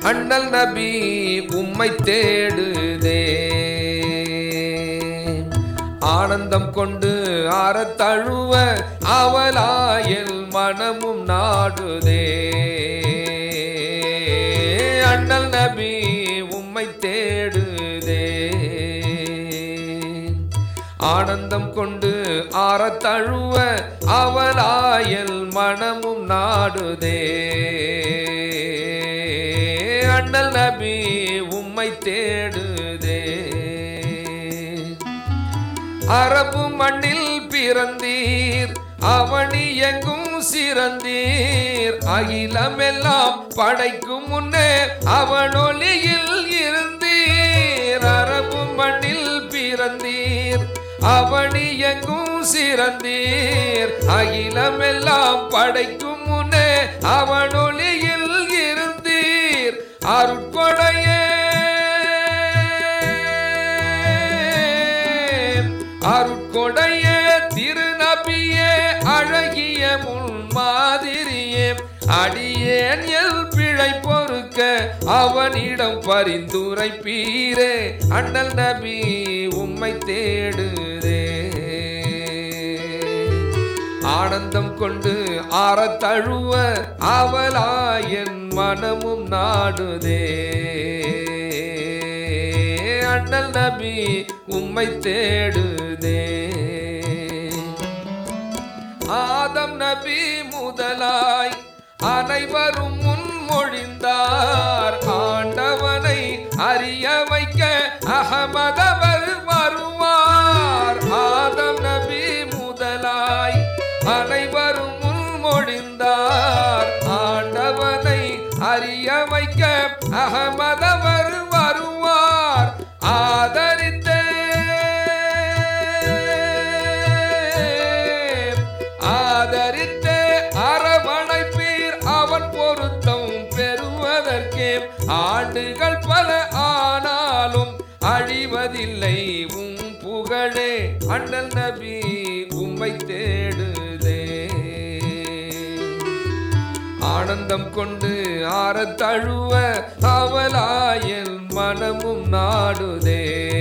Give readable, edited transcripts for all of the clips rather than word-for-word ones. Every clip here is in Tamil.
அண்ணல் நபி உம்மை தேடுதே. ஆனந்தம் கொண்டு ஆரத் தழுவ அவலாயல் மனமும் நாடுதே. அண்ணல் நபி உம்மை தேடுதே. ஆனந்தம் கொண்டு ஆரத் தழுவ அவலாயல் மனமும் நாடுதே. அண்ணல் நபி உம்மை தேடுதே. அரபு மண்ணில் பிறந்தீர், அவனி எங்கும் சிறந்தீர். அகிலமெல்லாம் படைக்கும் முன்னே அவனொலியில் இருந்தீர். அரபு மண்ணில் பிறந்தீர், அவனி எங்கும் சிறந்தீர். அகிலமெல்லாம் படைக்கும் முன்னே அவனொலியில் இருந்தீர். அருட்கொடையே அருட்கொடையே திருநபியே அழகிய முன்மாதிரியே. அடியேன் எல் பிழை பொறுக்க அவனிடம் பரிந்துரைப்பீரே. அண்ணல் நபி உம்மை தேடுதே. ஆனந்தம் கொண்டு ஆரத் தழுவ அவலாயன் மனமும் நாடுதே. அண்ணல் நபி உம்மை தேடுதே. ஆதம் நபி முதலாய் அனைவரும் முன்மொழிந்தார். ஆண்டவனை அறிய வைக்க அகமதவர் வருவார். ஆதம் நபி முதலாய் அனைவரும் முன்மொழிந்தார். ஆண்டவனை அறிய வைக்க அகமதவர் வருவார். ஆதரித்தே ஆதரித்தே அரவணைப்பீர் அவன் பொருத்தம் பெறுவதற்கே. ஆண்டுகள் பல ஆனாலும் அழிவதில்லை உம் புகழே. அண்ணல் நபி உம்மை தேடுதே. ஆனந்தம் கொண்டு ஆரத் தழுவ அவலாயல் மனமும் நாடுதே.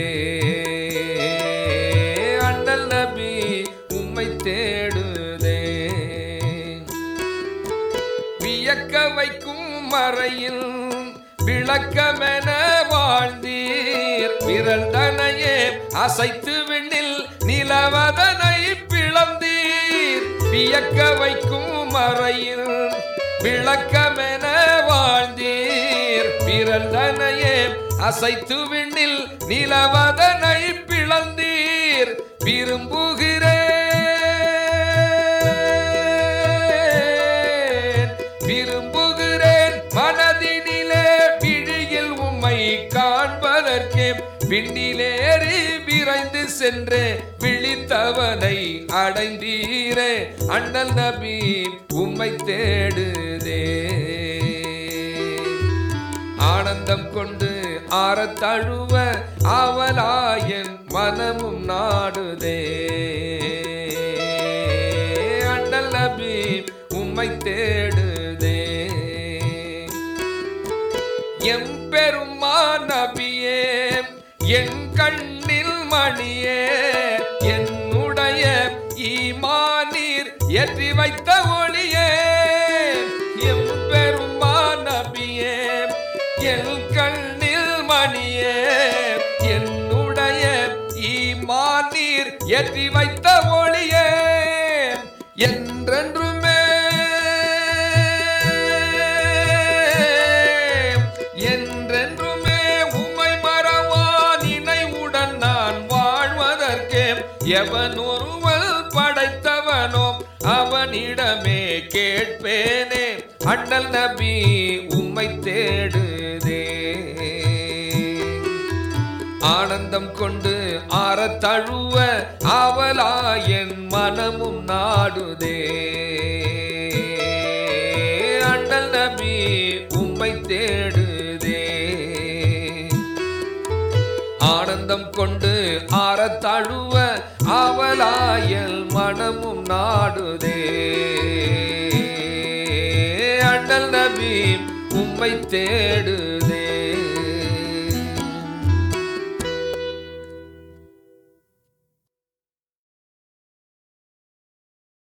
அண்ணல் நபி உம்மை தேடுதே. வியக்க வைக்கும் மறையில் விளக்கமென வாழ்ந்தீர். விரல் தனையே அசைத்து விண்ணில் நிலவதனை பிளந்தீர். வியக்க வைக்கும் மறையில் விளக்கமென வாழ்ந்தீர். விரல் தனையே அசைத்து விண்ணில் நிலவதனை பிளந்தீர். விரும்புகிறேன் விரும்புகிறேன் மனதினிலே விழியில் உம்மை காண்பதற்கே. விண்ணிலேறி விரைந்து சென்று விழித்தவனை அடைந்தீரே. அண்ணல் நபி உம்மை தேடுதே. ஆனந்தம் கொண்டு ஆரத் தழுவ அவலாயன் மனமும் நாடுதே. அண்ணல் நபி உம்மை தேடுதே. எம்பெருமா நபியே என் கண்ணில் மணியே. என்னுடைய ஈமானீர் ஏற்றி வைத்த ஒளியே. எம்பெருமா நபியே என் கண்ணில் மணியே. என்னுடைய ஈமானீர் ஏற்றி வைத்த ஒளியே. என்றென்றுமே என்றென்றுமே உம்மை மறவா நினைவுடன் நான் வாழ்வதற்கே. எவன் ஒருவன் படைத்தவனோ அவனிடமே கேட்பேனே. அண்ணல் நபி உம்மை தேடுதே. ஆனந்தம் கொண்டு ஆரத் தழுவ அவலாயன் மனமும் நாடுதே. அண்ணல் நபி உம்மை தேடுதே. ஆனந்தம் கொண்டு ஆரத் தழுவ அவலாயல் மனமும் நாடுதே. அண்ணல் நபி உம்மை தேடுதே.